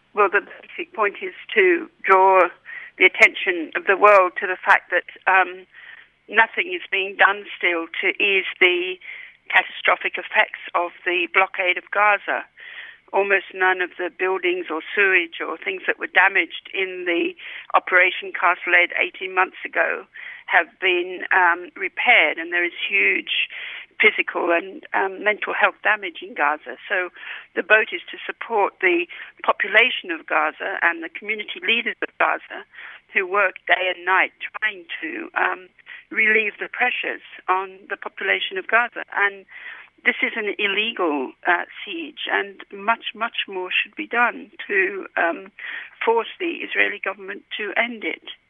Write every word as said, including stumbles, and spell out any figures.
Well, the basic point is to draw the attention of the world to the fact that um, nothing is being done still to ease the catastrophic effects of the blockade of Gaza. Almost none of the buildings or sewage or things that were damaged in the Operation Castle Aid eighteen months ago have been um, repaired, and there is huge physical and um, mental health damage in Gaza. So the boat is to support the population of Gaza and the community leaders of Gaza who work day and night trying to um, relieve the pressures on the population of Gaza. And this is an illegal uh, siege, and much, much more should be done to um, force the Israeli government to end it.